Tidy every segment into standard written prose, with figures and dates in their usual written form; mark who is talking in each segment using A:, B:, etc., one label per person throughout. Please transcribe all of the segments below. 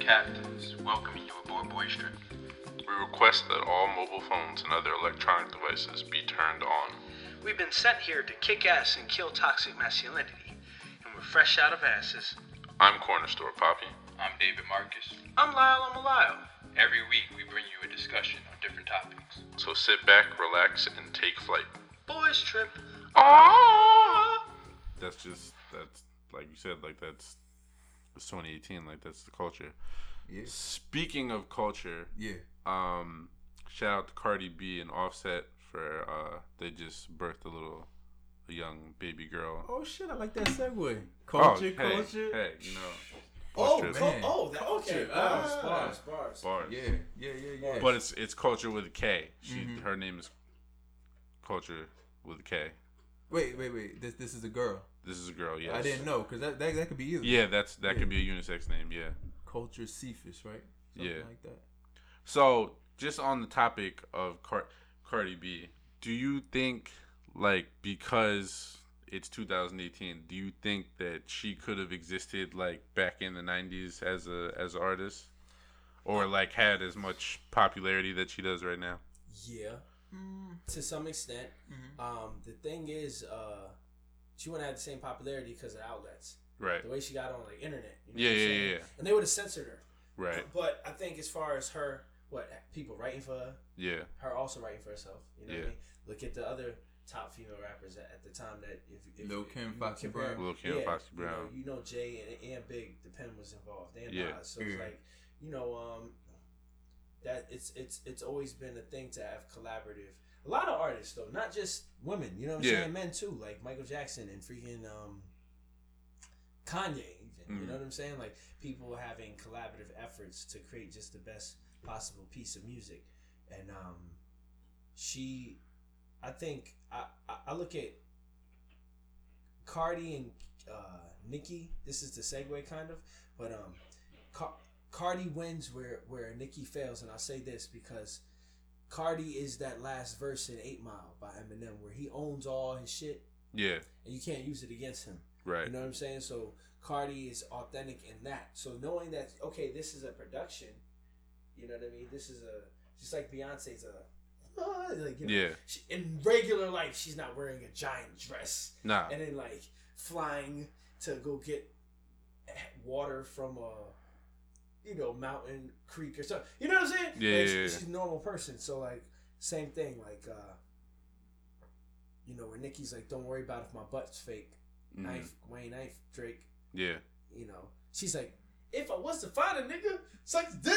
A: captains, welcoming you aboard Boys Trip.
B: We request that all mobile phones and other electronic devices be turned on.
C: We've been sent here to kick ass and kill toxic masculinity, and we're fresh out of asses.
B: I'm Corner Store Poppy.
A: I'm David Marcus.
C: I'm Lyle.
A: Every week we bring you a discussion on different topics.
B: So sit back, relax, and take flight.
C: Boys Trip.
B: That's like you said, like it's 2018, like that's the culture.
D: Yeah.
B: Speaking of culture, shout out to Cardi B and Offset for they just birthed a young baby girl.
D: Oh shit, I like that segue. Culture.
B: Hey, you know.
D: Okay.
C: Bars.
D: Yeah.
B: But it's culture with a K. Her name is Culture with a K.
D: Wait. This is a girl.
B: This is a girl. Yes.
D: I didn't know because that could be either.
B: Yeah, that could be a unisex name. Yeah.
D: Culture Cephas, right? Something like that.
B: So just on the topic of Cardi B, do you think like because it's 2018, do you think that she could have existed like back in the 90s as an artist, or like had as much popularity that she does right now?
E: Yeah, to some extent. The thing is, she wouldn't have the same popularity because of outlets.
B: Right.
E: The way she got on like internet.
B: Yeah.
E: And they would have censored her.
B: Right.
E: But I think as far as her, people writing for her.
B: Yeah.
E: Her also writing for herself. You know what I mean? Look at the other top female rappers at the time that if
D: Lil' Kim, Foxy Brown.
B: Foxy Brown.
E: You know Jay and Big, the pen was involved. And
B: Yeah.
E: Nas. So it's like, that it's always been a thing to have collaborative. A lot of artists though, not just women, you know what I'm saying? Men too, like Michael Jackson and freaking Kanye even. You know what I'm saying? Like people having collaborative efforts to create just the best possible piece of music. And I think I look at Cardi and Nicki. This is the segue kind of, but Cardi wins where Nicki fails, and I'll say this because Cardi is that last verse in 8 Mile by Eminem where he owns all his shit. Yeah. And you can't use it against him.
B: Right.
E: You know what I'm saying? So Cardi is authentic in that. So knowing that, okay, this is a production, you know what I mean? This is just like Beyonce's she, in regular life, she's not wearing a giant dress. Nah. And then like flying to go get water from a mountain, creek or something. You know what I'm saying?
B: Yeah,
E: She's a normal person. So like same thing, like where Nicki's like, don't worry about if my butt's fake. Knife, Wayne Knife, Drake. Yeah. She's like, if I was to find a nigga, suck the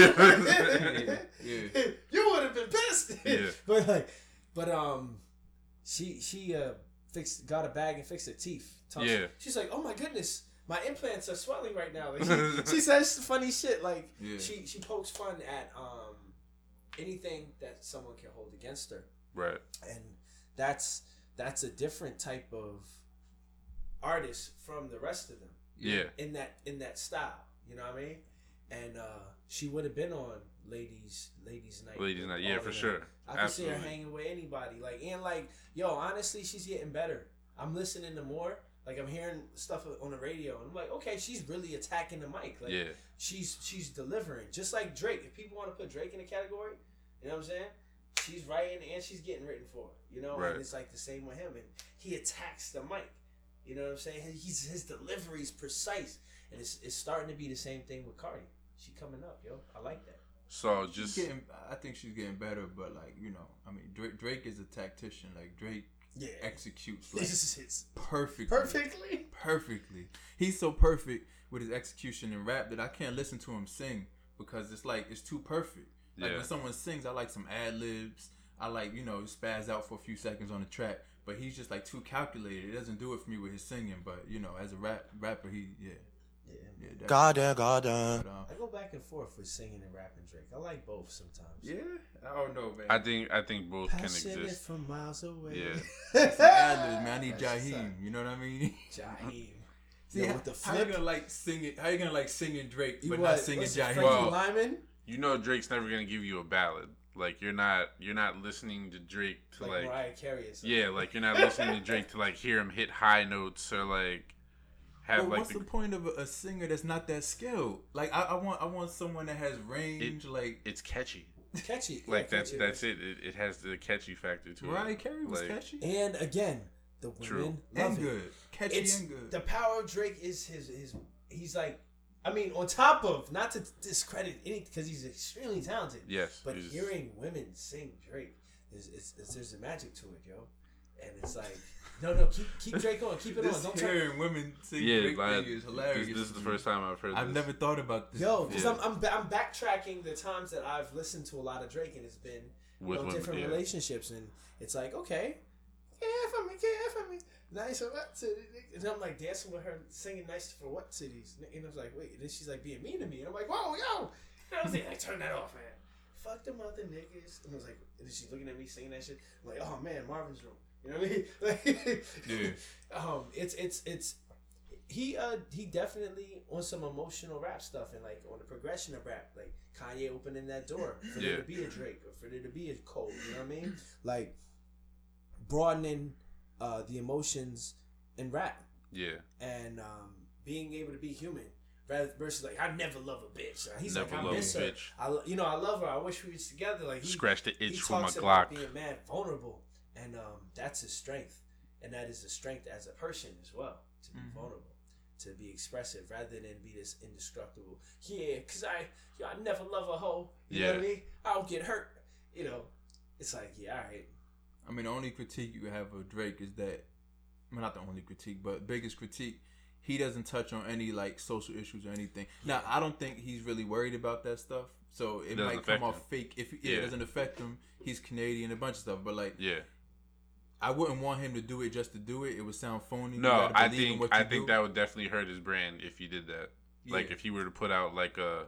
E: dick. You would have been pissed. Yeah. But she got a bag and fixed her teeth. She's like, oh my goodness, my implants are swelling right now. Like, she says funny shit. Like she pokes fun at anything that someone can hold against her. Right. And that's a different type of artist from the rest of them. Yeah. In that style. You know what I mean? And she would have been on Ladies Night.
B: Ladies Night, yeah, for sure.
E: I can see her hanging with anybody. Honestly, she's getting better. I'm listening to more. Like, I'm hearing stuff on the radio, and I'm like, okay, she's really attacking the mic. Like, she's delivering. Just like Drake. If people want to put Drake in a category, you know what I'm saying? She's writing and she's getting written for. You know? Right. And it's like the same with him. And he attacks the mic. You know what I'm saying? His delivery's precise. And it's starting to be the same thing with Cardi. She coming up, yo. I like that.
B: So
D: I think she's getting better, but Drake is a tactician. Like Drake executes perfectly. He's so perfect with his execution in rap that I can't listen to him sing because it's too perfect. Like when someone sings, I like some ad libs. I like spaz out for a few seconds on the track, but he's just like too calculated. It doesn't do it for me with his singing, but as a rapper,
E: I go back and forth with singing and rapping Drake. I like both sometimes.
D: Yeah, I don't know, man.
B: I think both can exist.
E: It from miles away.
D: Yeah, man. I need Jaheim. You know what I mean?
E: Jaheim.
D: See, with the flip, how you gonna like singing? How you gonna like singing Drake but not singing Jaheim?
E: Well, Lyman?
B: Drake's never gonna give you a ballad. Like you're not listening to Drake to like
E: Mariah Carey.
B: Yeah, like you're not listening to Drake to like hear him hit high notes or like have
D: but
B: like.
D: What's the point of a singer that's not that skilled? Like I want someone that has range.
B: It's catchy.
E: Catchy.
B: Like
E: catchy.
B: that's it. It has the catchy factor to it.
D: Mariah Carey was catchy.
E: And again, the women love
D: and
E: it.
D: good, catchy and good.
E: The power of Drake is his. He's like, I mean, on top of, not to discredit anything because he's extremely talented.
B: Yes.
E: But hearing women sing Drake, there's a magic to it, yo. And it's like, no, keep Drake on, keep it on. Don't
D: hearing women sing Drake thing is hilarious.
B: This is the first time I've heard.
D: I've never thought about this.
E: Yo, because I'm backtracking the times that I've listened to a lot of Drake, and it's been with women, different relationships, and it's like, okay, care for me, nice for what city? And I'm like dancing with her, singing nice for what cities? And I was like, wait, and then she's like being mean to me, and I'm like, whoa, yo, and I was like, turn that off, man. Fuck them other niggas. And I was like, and then she's looking at me singing that shit. I'm like, oh man, Marvin's Room. You know what I mean? Like, it's he definitely on some emotional rap stuff and like on the progression of rap, like Kanye opening that door for there to be a Drake or for there to be a Cole. You know what I mean? Like broadening the emotions in rap. Yeah. And being able to be human. Versus like, I never love a bitch. He's never like, I miss her. Bitch. I love her. I wish we was together. Like
B: scratch the itch from my Glock.
E: About being mad vulnerable, and that's his strength, and that is the strength as a person as well, to be vulnerable, to be expressive, rather than be this indestructible. Yeah, cause I never love a hoe. You know what I mean? I don't get hurt. You know, it's like all right.
D: I mean, the only critique you have of Drake is that, well, not the only critique, but biggest critique. He doesn't touch on any like social issues or anything. Now, I don't think he's really worried about that stuff. So it might come off fake if it doesn't affect him. He's Canadian, a bunch of stuff. But like, I wouldn't want him to do it just to do it. It would sound phony.
B: No, I think that would definitely hurt his brand if he did that. Yeah. Like if he were to put out like a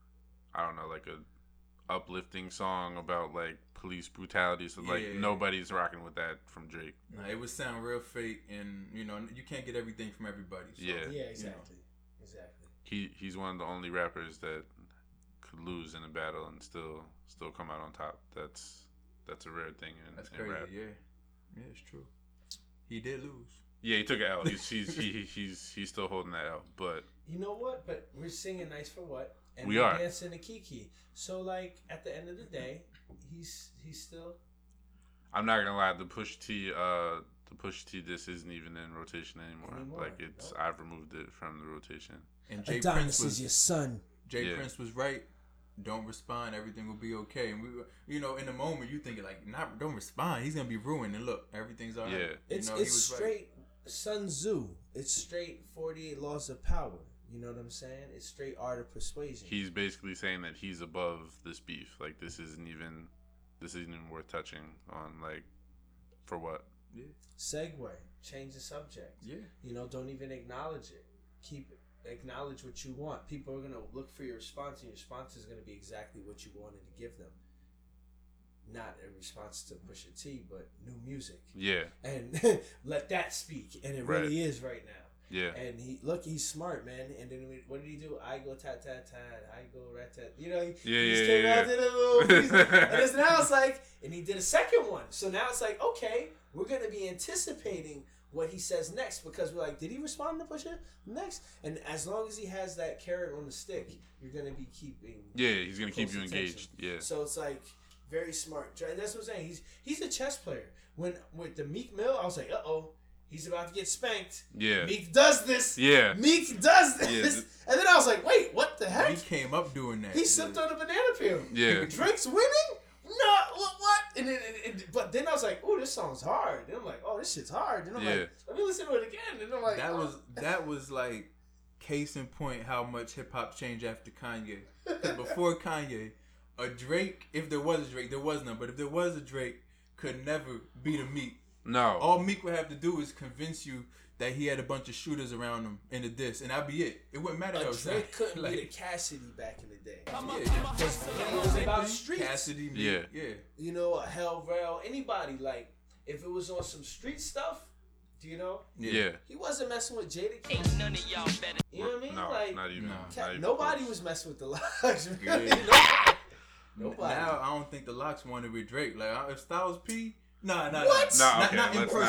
B: uplifting song about like police brutality, so like nobody's rocking with that from Drake.
D: No, it would sound real fake, and you know you can't get everything from everybody. So,
E: exactly.
B: He's one of the only rappers that could lose in a battle and still come out on top. That's a rare thing in rap.
D: Yeah, it's true. He did lose.
B: Yeah, he took an L. He's still holding that out. But
E: you know what? But we're singing Nice for What, and
B: we're
E: dancing to Kiki. So like at the end of the day, he's still.
B: I'm not gonna lie. The Push T this isn't even in rotation anymore. Like it's I've removed it from the rotation.
D: And
E: Adonis is your son.
D: Prince was right. Don't respond. Everything will be okay. And we, in the moment you thinking like, don't respond. He's gonna be ruined. And look, everything's alright.
E: Yeah, it's straight Sun Tzu. It's straight 48 Laws of Power. You know what I'm saying? It's straight art of persuasion.
B: He's basically saying that he's above this beef. Like this isn't even worth touching on. Like for what?
D: Yeah.
E: Segue. Change the subject.
D: Yeah.
E: Don't even acknowledge it. Acknowledge what you want. People are gonna look for your response, and your response is gonna be exactly what you wanted to give them. Not a response to Pusha T, but new music.
B: Yeah.
E: And let that speak, and it really is right now.
B: Yeah.
E: And he's smart, man. And then what did he do? I go tat tat tat. I go rat tat. He just came out, did a little piece, and now it's like, and he did a second one. So now it's like, okay, we're gonna be anticipating what he says next, because we're like, did he respond to Pusha next? And as long as he has that carrot on the stick, you're gonna be keeping.
B: Yeah, he's gonna keep you engaged. Yeah.
E: So it's like very smart. And that's what I'm saying. He's a chess player. When with the Meek Mill, I was like, he's about to get spanked.
B: Yeah.
E: Meek does this.
B: Yeah.
E: Meek does this. Yeah. And then I was like, wait, what the heck?
D: He came up doing that.
E: He sipped on a banana peel.
B: Yeah.
E: Drake's winning? No, what? But then I was like, oh, this song's hard. Then I'm like, oh, this shit's hard. Then I'm like, let me listen to it again. And I'm like,
D: that was like case in point how much hip hop changed after Kanye. Because before Kanye, a Drake, if there was a Drake, there was none. But if there was a Drake, could never beat a Meek.
B: No.
D: All Meek would have to do is convince you that he had a bunch of shooters around him in the diss, and that'd be it. It wouldn't matter.
E: Drake couldn't beat a Cassidy back in the day.
D: It
E: was about streets.
D: Cassidy, Meek,
E: yeah. A Hell Rel, anybody, like, if it was on some street stuff, he wasn't messing with Jada. Ain't none of y'all better. You know what I mean?
B: No,
E: like,
B: not even.
E: Nobody was messing with the Lox. Nobody.
D: Now I don't think the Lox wanted with Drake. Like if Styles P Nah.
E: What?
B: Nah, okay.
D: Not in person.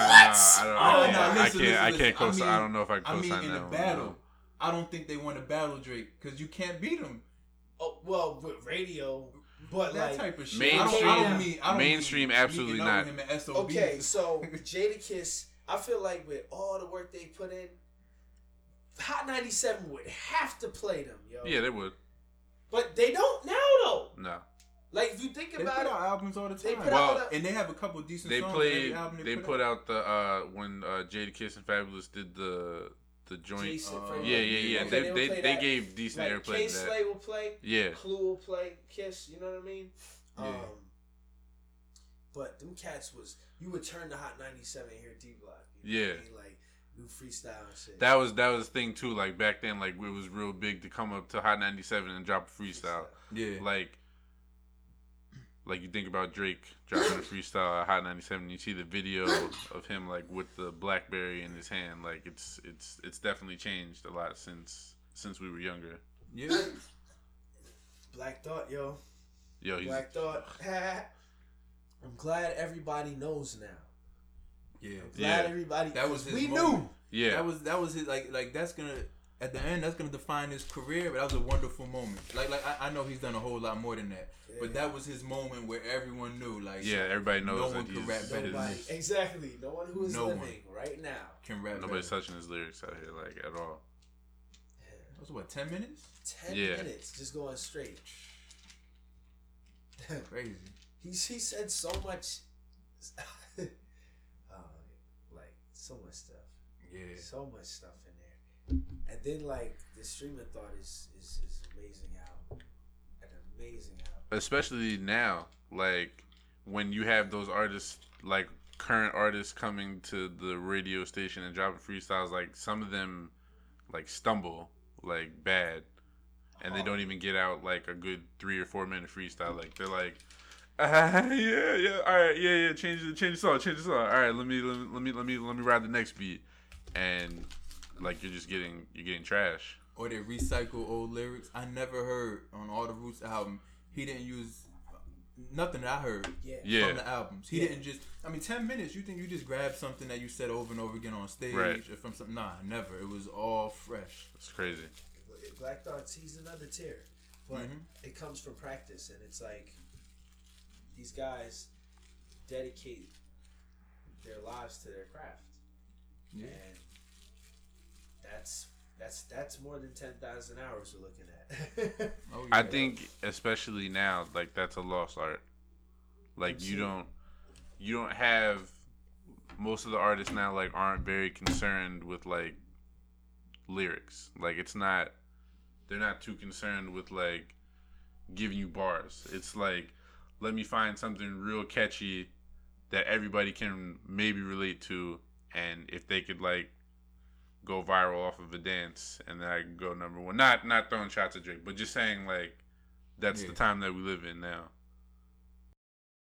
B: I can't co-sign. I don't know if I can co-sign that.
D: in the battle, I don't think they want to battle Drake because you can't beat him.
E: Oh, well, with radio, but
D: that
E: like
D: type of shit.
B: Mainstream, absolutely not.
E: Okay, so Jadakiss, I feel like with all the work they put in, Hot 97 would have to play them, yo.
B: Yeah, they would.
E: But they don't now, though.
B: No.
E: Like, if you think about it.
D: They put out albums all the time. And they have a couple of decent songs.
B: They put out the, when Jadakiss and Fabulous did the joint. Yeah. Okay, they gave decent airplay to that.
E: K-Slay will play.
B: Yeah.
E: Clue will play. Kiss, you know what I mean?
D: Yeah.
E: But them cats was, you would turn to Hot 97 and hear D-Block.
B: Yeah.
E: What I mean? Like, new freestyle and shit.
B: That was the thing too. Like back then, like it was real big to come up to Hot 97 and drop a freestyle.
D: Yeah.
B: Like you think about Drake dropping a freestyle at Hot 97, you see the video of him like with the BlackBerry in his hand. Like it's definitely changed a lot since we were younger.
D: Yeah.
E: Black Thought, yo.
B: He's
E: Black Thought. I'm glad everybody knows now.
D: Yeah.
E: I'm glad everybody.
D: That was his
E: we
D: moment.
E: knew.
B: Yeah.
D: That was his like that's gonna at the end that's gonna define his career. But that was a wonderful moment. Like I know he's done a whole lot more than that. Yeah. But that was his moment where everyone knew. Like
B: everybody knows
D: no one can rap better than this.
E: Exactly. No one who is living right now
D: can rap.
B: Nobody's
D: better.
B: touching his lyrics out here like at all.
D: That was what 10 minutes?
E: 10 minutes just going straight.
D: Crazy.
E: He said so much. Like so much stuff.
D: Yeah.
E: So much stuff in there. And then like the stream of thought is amazing album. An amazing album.
B: Especially now, like when you have those artists, like current artists coming to the radio station and dropping freestyles, like some of them like stumble like bad. And they don't even get out like a good 3 or 4 minute freestyle. Like they're like, yeah, all right, yeah, change the song. All right, let me ride the next beat, and like you're getting trash.
D: Or they recycle old lyrics. I never heard on All the Roots album he didn't use nothing that I heard from the albums. He didn't just. 10 minutes. You think you just grabbed something that you said over and over again on stage or from something? Nah, never. It was all fresh.
B: It's crazy.
E: Black Thoughts, he's another tier, but it comes from practice, and it's like these guys dedicate their lives to their craft, and that's more than 10,000 hours we're looking at.
B: I think especially now, like that's a lost art. Like you don't have most of the artists now like aren't very concerned with like lyrics. Like they're not too concerned with like giving you bars. It's like, let me find something real catchy that everybody can maybe relate to, and if they could like go viral off of a dance, and then I can go number one. Not throwing shots at Drake, but just saying like that's the time that we live in now.